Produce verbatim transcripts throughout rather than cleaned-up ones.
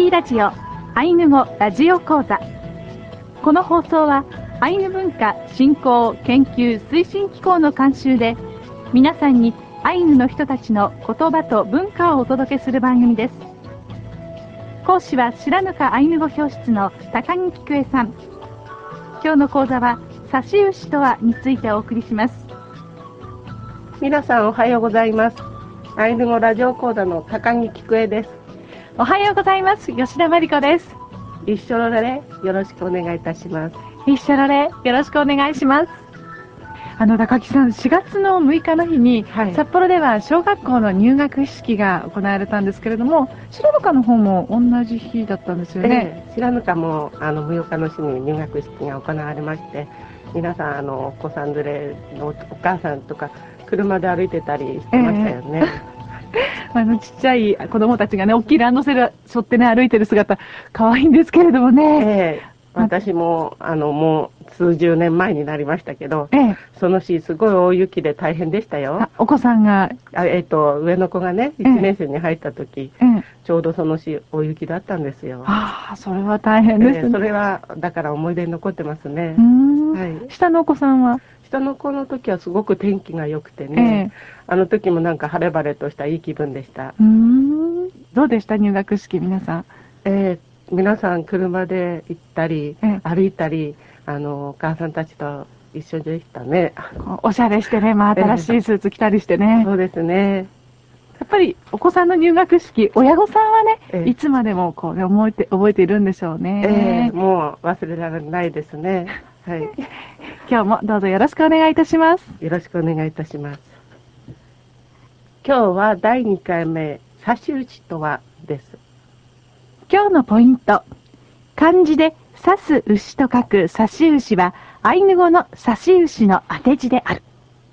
ーラジオアイヌ語ラジオ講座。この放送はアイヌ文化振興研究推進機構の監修で、皆さんにアイヌの人たちの言葉と文化をお届けする番組です。講師は白糠アイヌ語教室の高木菊江さん。今日の講座は差し牛とはについてお送りします。 皆さんおはようございます。アイヌ語ラジオ講座の高木菊江です。 おはようございます。吉田真理子です。 一緒のでよろしくお願いいたします。 一緒のでよろしくお願いします。あの高木さん、しがつのむいかの日に、はい、札幌では小学校の入学式が行われたんですけれども、白糠の方も同じ日だったんですよね。 えー、白糠もあのむいかの日に入学式が行われまして、皆さんあのお子さん連れのお母さんとか車で歩いてたりしてましたよね。えーあのちっちゃい子供たちがね、大きいランドセル背負ってね歩いてる姿可愛いんですけれどもね。 えー私もあのもう数十年前になりましたけど、 ええ、 その日すごい大雪で大変でしたよ。 お子さんがあ、えー、と上の子がねいちねん生に入った時、 ええ、 ちょうどその日大雪だったんですよ。 ああ、それは大変ですね。 えー、それはだから思い出に残ってますね。 うーん、 はい、 下のお子さんは下の子の時はすごく天気が良くてね、ええ、あの時もなんか晴れ晴れとしたいい気分でした。 うーん、どうでした入学式皆さん。 えー皆さん車で行ったり、 ええ、歩いたり、あのお母さんたちと一緒でしたね。 おしゃれしてね、まあ、新しいスーツ着たりしてね、 ええ、そうですね。 やっぱりお子さんの入学式、親御さんはね、 ええ、 いつまでもこう、ね、覚えて覚えているんでしょうえね。 え、もう忘れられないですね。はい。 今日もどうぞよろしくお願いいたします。 よろしくお願いいたします。今日はだいにかいめ、差し打ちとはです。 今日のポイント、漢字で刺す牛と書く差し牛はアイヌ語の差し牛の当て字である。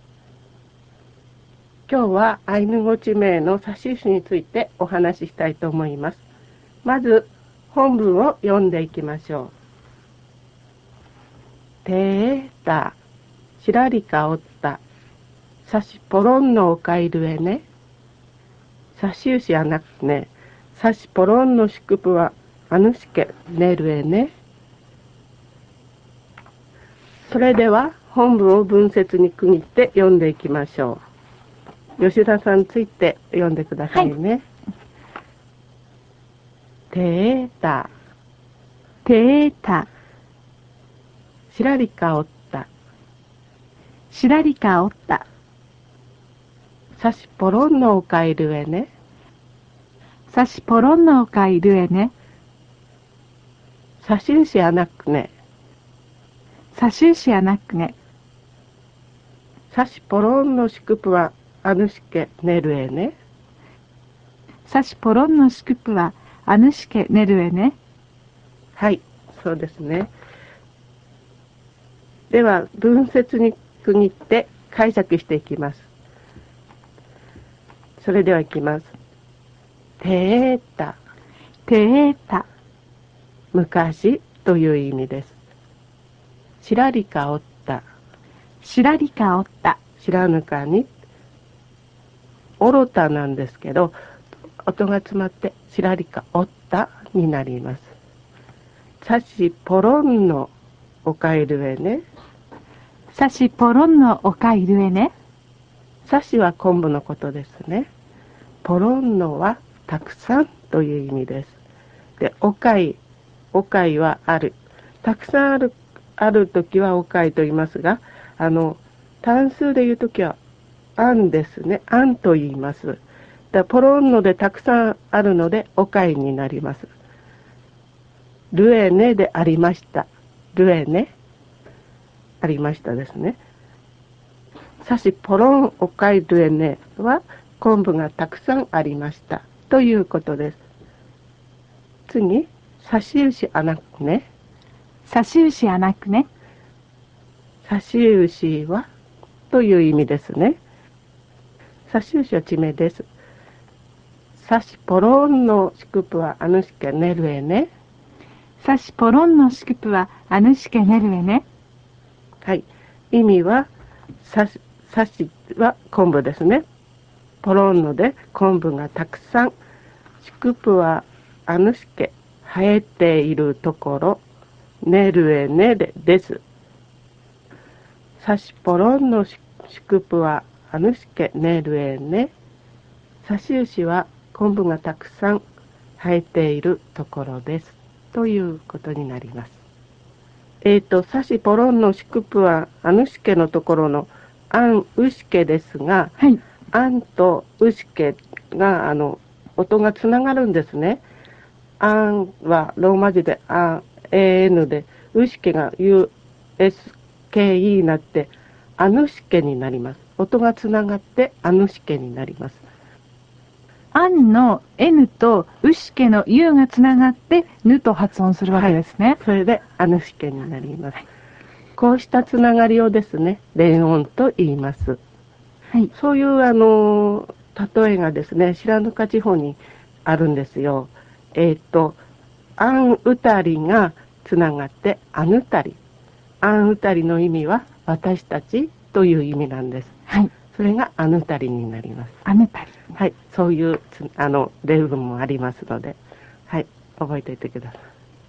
今日はアイヌ語地名の差し牛についてお話ししたいと思います。まず本文を読んでいきましょう。てーた、しらりかおった、さしぽろんのおかいるえね。差し牛やなくね。さしぽろんのしくぷはあぬしけねるえね。それでは本文を文節に区切って読んでいきましょう。吉田さんついて読んでくださいね。はい、てーた、 てーた、 しらりかおった、 しらりかおった、 さしぽろんのおかいるえね。 さしぽろんのおかいるえね。 さしうしやなくね。 さしうしやなくね。 さしぽろんのしくぷはあぬしけねるえね。 さしぽろんのしくぷはあぬしけねるえね。 はい、そうですね。では文節に区切って解釈していきます。それではいきます。てーた、 てーた、 昔という意味です。しらりかおった、 しらりかおった、 白糠におろたなんですけど、音が詰まってしらりかおったになります。さしぽろんのおかいるえね。 さしぽろんのおかいるえね。 さしは昆布のことですね。ポロンのはたくさんという意味です。で、おかい、おかいはある。たくさんある、あるときはおかいと言いますが、あの、単数で言うときは、あんですね。あんと言います。で、ポロンのでたくさんあるので、おかいになります。ルエネでありました。ルエネ。ありましたですね。さしポロンおかいルエネは、昆布がたくさんありましたということです。次、さしうしあなくね。 さしうしあなくね。 さしうしはという意味ですね。さしうしは地名です。さしぽろんのしくぷはあぬしけねるえね。 さしぽろんのしくぷはあぬしけねるえね。 はい。意味は、さし、さしは昆布ですね。ポロンので昆布がたくさん、しくぷはあぬしけ生えているところ、ねるえねでです。さしぽろんのしくぷはあぬしけねるえね。さし牛は昆布がたくさん生えているところです。ということになります。えっと、さしぽろんのしくぷはあぬしけのところのあんうしけですが、 はい。 あんとうしけが、あの、音がつながるんですね。あんはローマ字であん、エーエヌ で、うしけが ユーエスケーイー になって、あぬしけになります。音がつながってあぬしけになります。 あんの N とうしけの U がつながってぬと発音するわけですね。 はい、それであぬしけになります。こうしたつながりをですね、連音と言います。はい、そういうあの例えがですね、白糠地方にあるんですよ。えっ、ー、と、あんうたりがつながってあぬたり。あんうたりの意味は私たちという意味なんです。はい。それがあぬたりになります。 あぬたり。 はい。そういうあの例文もありますので、はい。覚えておいてください。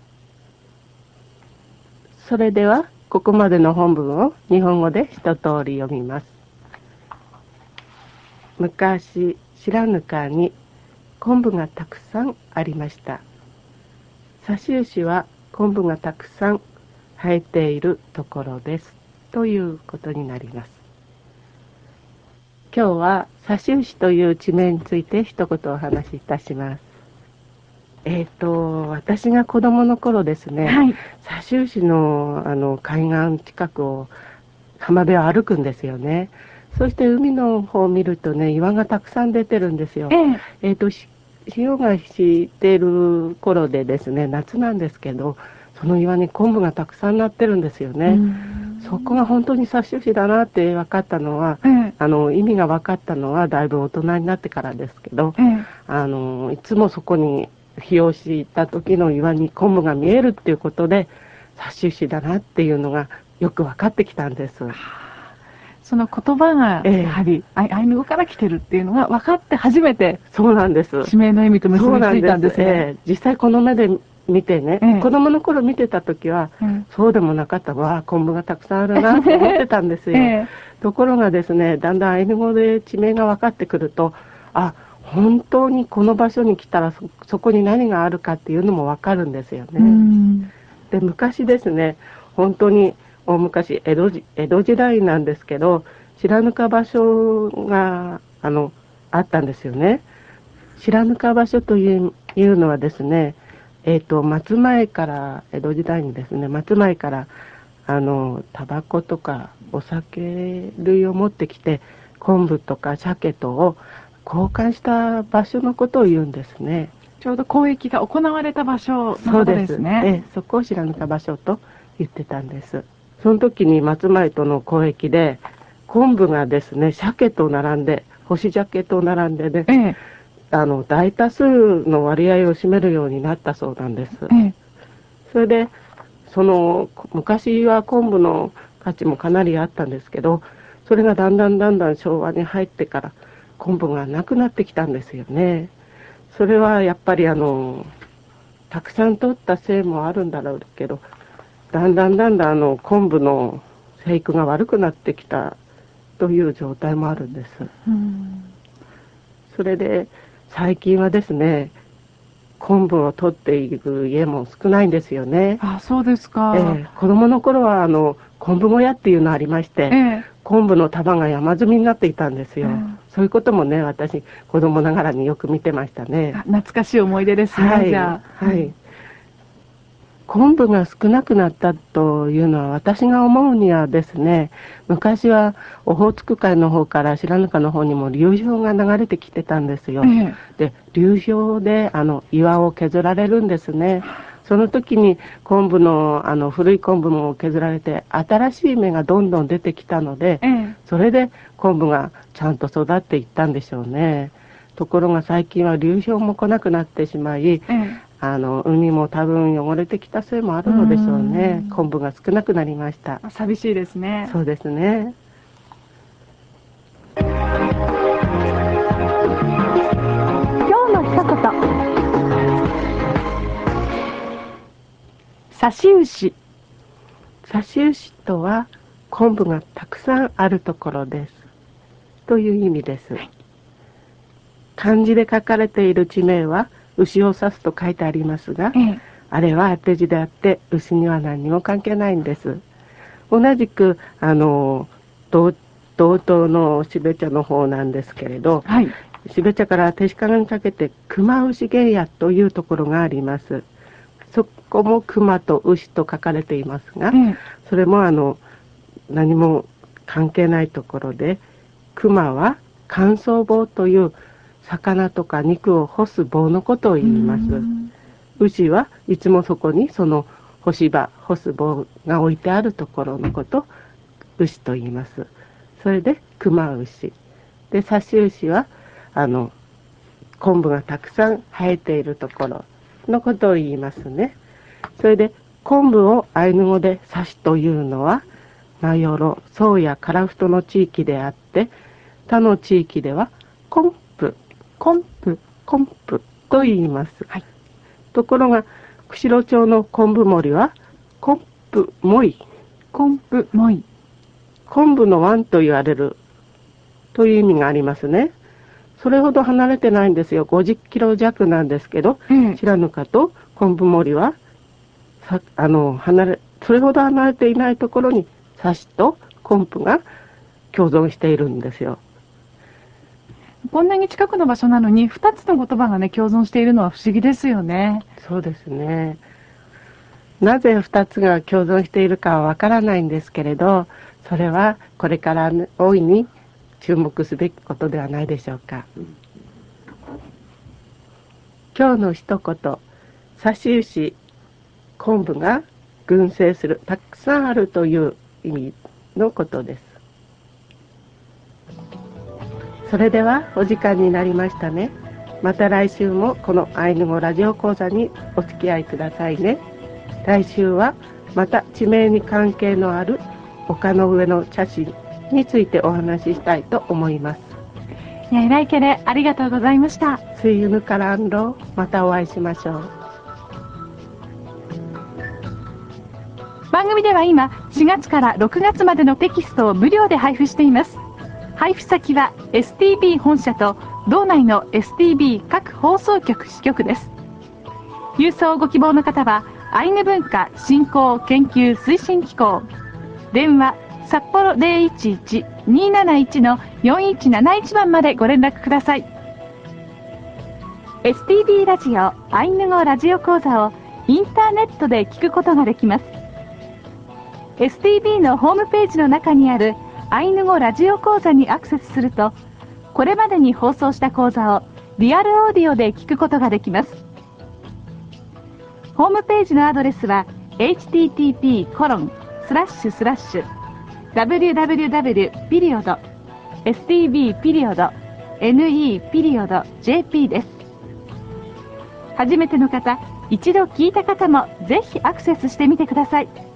それでは、ここまでの本文を日本語で一通り読みます。昔、白糠に昆布がたくさんありました。さし牛は昆布がたくさん生えているところです。ということになります。今日はさし牛という地名について一言お話しいたします。えっ、ー、と、私が子供の頃ですね、はい、さし牛のあの海岸近くを浜辺を歩くんですよね。そして海の方を見るとね、岩がたくさん出てるんですよ。えー、えーと、潮が引いてる頃でですね、夏なんですけど、その岩に昆布がたくさんなってるんですよね。そこが本当にさし牛だなって分かったのは、えー、あの意味が分かったのはだいぶ大人になってからですけど、えー、あのいつもそこに日を敷いた時の岩に昆布が見えるっていうことで、さし牛だなっていうのがよく分かってきたんです。 その言葉がやはり、えー、アイヌ語から来てるっていうのが分かって初めて、そうなんです。地名の意味と結びついたんですね。えー、実際この目で見てね、えー、子供の頃見てた時は、えー、そうでもなかったわ、昆布がたくさんあるなと思ってたんですよ。えー、ところがですね、だんだんアイヌ語で地名が分かってくると、あ、本当にこの場所に来たら そ, そこに何があるかっていうのも分かるんですよね。で、昔ですね、本当に大昔江戸時、江戸時代なんですけど、白糠場所があのあったんですよね。白糠場所といういうのはですね、えっと松前から江戸時代にですね、松前からあのタバコとかお酒類を持ってきて昆布とか鮭とを交換した場所のことを言うんですね。 ちょうど交易が行われた場所のことですね。 そうです。ええ、そこを白糠場所と言ってたんです。その時に松前との交易で昆布がですね、鮭と並んで、干し鮭と並んでね、ええ、あの大多数の割合を占めるようになったそうなんです。ええ、それでその昔は昆布の価値もかなりあったんですけど、それがだんだんだんだん昭和に入ってから昆布がなくなってきたんですよね。それはやっぱりあのたくさん取ったせいもあるんだろうけど、だんだんだんだんあの昆布の生育が悪くなってきたという状態もあるんです。うん、それで最近はですね、昆布を取っている家も少ないんですよね。 あ、そうですか。 えー、子供の頃はあの昆布小屋っていうのありまして、えー、昆布の束が山積みになっていたんですよ。えー、そういうこともね、私子供ながらによく見てましたね。 あ、懐かしい思い出ですね。はい、じゃあ。 はい。うん、昆布が少なくなったというのは私が思うにはですね、昔はオホーツク海の方から白糠の方にも流氷が流れてきてたんですよ。ええ、で、流氷であの岩を削られるんですね。その時に昆布のあの古い昆布も削られて新しい芽がどんどん出てきたので、ええ、それで昆布がちゃんと育っていったんでしょうね。ところが最近は流氷も来なくなってしまい、ええ、あの海も多分汚れてきたせいもあるのでしょうね。昆布が少なくなりました。 寂しいですね。 そうですね。 今日の一言。 刺し牛。 刺し牛とは昆布がたくさんあるところですという意味です。はい、漢字で書かれている地名は牛を指すと書いてありますが、ええ、あれは当て字であって牛には何にも関係ないんです。同じくあの道東の標茶の方なんですけれど、はい、標茶から手鹿にかけて熊牛原野というところがあります。そこも熊と牛と書かれていますが、うん、それもあの何も関係ないところで、熊は乾燥棒という魚とか肉を干す棒のことを言います。牛はいつもそこにその干し場、干す棒が置いてあるところのことを牛と言います。それで熊牛で、刺し牛はあの昆布がたくさん生えているところのことを言いますね。それで昆布をアイヌ語で刺しというのは名寄、宗谷、樺太の地域であって、他の地域では昆布、昆布、昆布と言います。はい、ところが釧路町の昆布森は昆布もい、 昆布もい、 昆布の湾と言われるという意味がありますね。それほど離れてないんですよ。ごじゅっキロ弱なんですけど、うん、白糠と昆布森はさあの離れそれほど離れていないところに刺しと昆布が共存しているんですよ。 こんなに近くの場所なのにふたつの言葉がね共存しているのは不思議ですよね。 そうですね。なぜふたつが共存しているかはわからないんですけれど、それはこれから大いに注目すべきことではないでしょうか。今日の一言、刺し牛、昆布が群生する、たくさんあるという意味のことです。それではお時間になりましたね。また来週もこのアイヌ語ラジオ講座にお付き合いくださいね。来週はまた地名に関係のある丘の上の茶師についてお話ししたいと思います。 いや、ライケレありがとうございました。 スイユヌカランロー、またお会いしましょう。 番組では今しがつからろくがつまでのテキストを無料で配布しています。配布先は エスティービー 本社と道内の エスティービー 各放送局支局です。郵送をご希望の方はアイヌ文化振興研究推進機構、電話札幌 ゼロいちいち にーなないち のよんいちなないちばんまでご連絡ください。 エスティービー ラジオアイヌ語ラジオ講座をインターネットで聞くことができます。 エスティービー のホームページの中にあるアイヌ語ラジオ講座にアクセスすると、これまでに放送した講座をリアルオーディオで聞くことができます。ホームページのアドレスは エイチティーティーピーコロンスラッシュスラッシュダブリューダブリューダブリューピリオドエスティービーピリオドエヌイーピリオドジェーピー です。初めての方、一度聞いた方もぜひアクセスしてみてください。